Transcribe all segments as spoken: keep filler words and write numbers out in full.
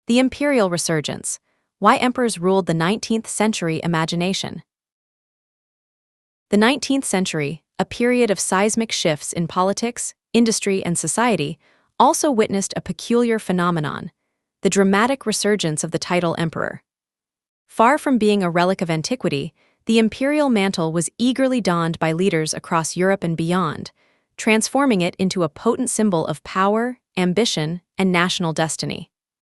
The Imperial Resurgence. Why emperors ruled the nineteenth century imagination. The nineteenth century, a period of seismic shifts in politics, industry, and society, also witnessed a peculiar phenomenon: the dramatic resurgence of the title emperor. Far from being a relic of antiquity, the imperial mantle was eagerly donned by leaders across Europe and beyond, transforming it into a potent symbol of power, ambition, and national destiny.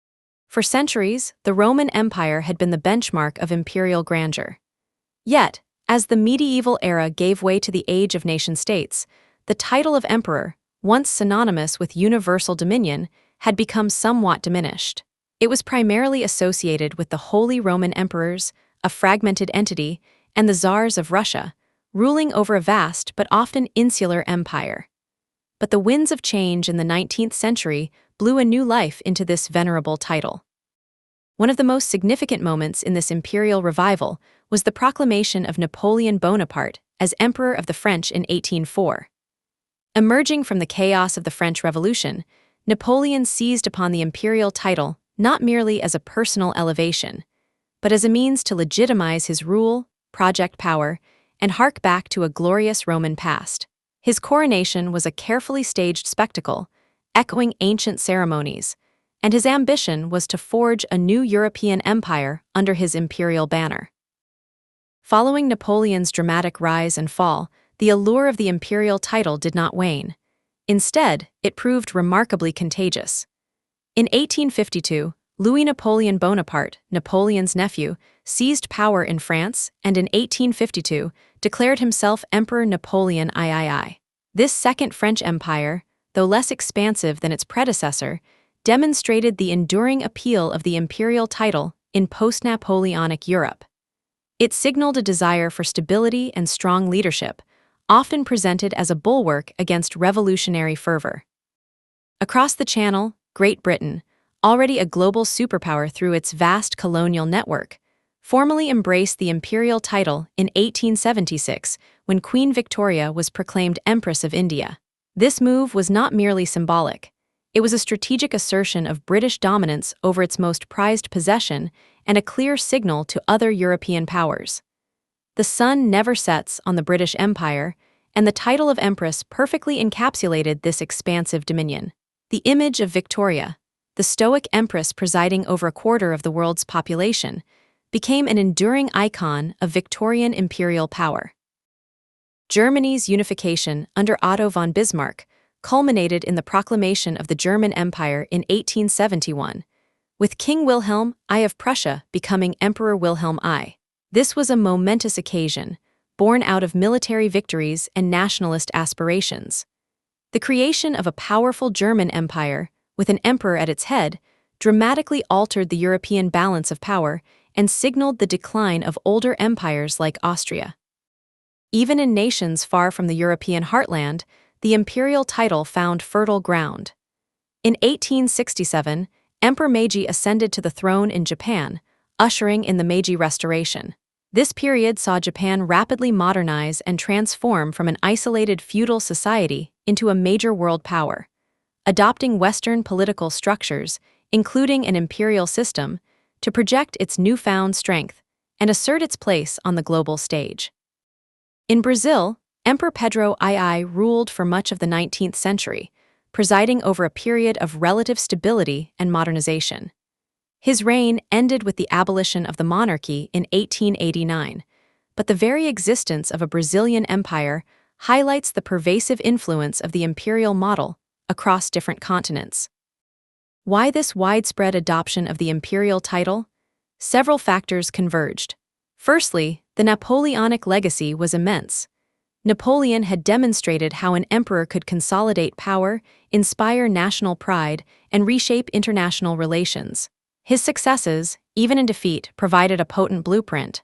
For centuries, the Roman Empire had been the benchmark of imperial grandeur. Yet, as the medieval era gave way to the age of nation-states, the title of emperor, once synonymous with universal dominion, had become somewhat diminished. It was primarily associated with the Holy Roman Emperors, a fragmented entity, and the Tsars of Russia, ruling over a vast but often insular empire. But the winds of change in the nineteenth century blew a new life into this venerable title. One of the most significant moments in this imperial revival was the proclamation of Napoleon Bonaparte as Emperor of the French in eighteen oh four. Emerging from the chaos of the French Revolution, Napoleon seized upon the imperial title not merely as a personal elevation, but as a means to legitimize his rule, project power, and hark back to a glorious Roman past. His coronation was a carefully staged spectacle, echoing ancient ceremonies, and his ambition was to forge a new European empire under his imperial banner. Following Napoleon's dramatic rise and fall, the allure of the imperial title did not wane. Instead, it proved remarkably contagious. In eighteen fifty-two, Louis Napoleon Bonaparte, Napoleon's nephew, seized power in France and in eighteen fifty-two declared himself Emperor Napoleon the Third. This Second French Empire, though less expansive than its predecessor, demonstrated the enduring appeal of the imperial title in post-Napoleonic Europe. It signaled a desire for stability and strong leadership, often presented as a bulwark against revolutionary fervor. Across the Channel, Great Britain, already a global superpower through its vast colonial network, formally embraced the imperial title in eighteen seventy-six when Queen Victoria was proclaimed Empress of India. This move was not merely symbolic. It was a strategic assertion of British dominance over its most prized possession and a clear signal to other European powers. The sun never sets on the British Empire, and the title of Empress perfectly encapsulated this expansive dominion. The image of Victoria, the stoic empress presiding over a quarter of the world's population, became an enduring icon of Victorian imperial power. Germany's unification under Otto von Bismarck culminated in the proclamation of the German Empire in eighteen seventy-one, with King Wilhelm the Second of Prussia becoming Emperor Wilhelm the First. This was a momentous occasion, born out of military victories and nationalist aspirations. The creation of a powerful German empire, with an emperor at its head, dramatically altered the European balance of power and signaled the decline of older empires like Austria. Even in nations far from the European heartland, the imperial title found fertile ground. In eighteen sixty-seven, Emperor Meiji ascended to the throne in Japan, ushering in the Meiji Restoration. This period saw Japan rapidly modernize and transform from an isolated feudal society into a major world power. Adopting Western political structures, including an imperial system, to project its newfound strength and assert its place on the global stage. In Brazil, Emperor Pedro the First ruled for much of the nineteenth century, presiding over a period of relative stability and modernization. His reign ended with the abolition of the monarchy in eighteen eighty-nine, but the very existence of a Brazilian empire highlights the pervasive influence of the imperial model across different continents. Why this widespread adoption of the imperial title? Several factors converged. Firstly, the Napoleonic legacy was immense. Napoleon had demonstrated how an emperor could consolidate power, inspire national pride, and reshape international relations. His successes, even in defeat, provided a potent blueprint.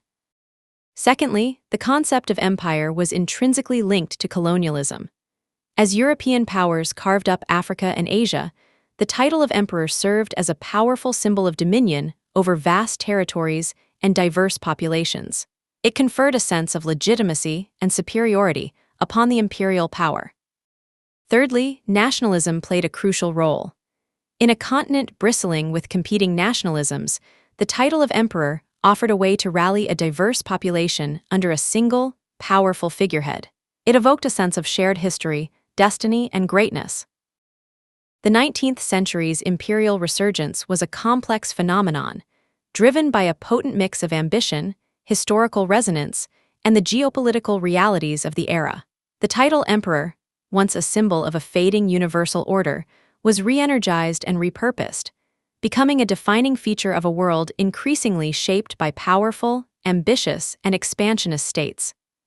Secondly, the concept of empire was intrinsically linked to colonialism. As European powers carved up Africa and Asia, the title of emperor served as a powerful symbol of dominion over vast territories and diverse populations. It conferred a sense of legitimacy and superiority upon the imperial power. Thirdly, nationalism played a crucial role. In a continent bristling with competing nationalisms, the title of emperor offered a way to rally a diverse population under a single, powerful figurehead. It evoked a sense of shared history, destiny, and greatness. The nineteenth century's imperial resurgence was a complex phenomenon, driven by a potent mix of ambition, historical resonance, and the geopolitical realities of the era. The title emperor, once a symbol of a fading universal order, was re-energized and repurposed, becoming a defining feature of a world increasingly shaped by powerful, ambitious, and expansionist states.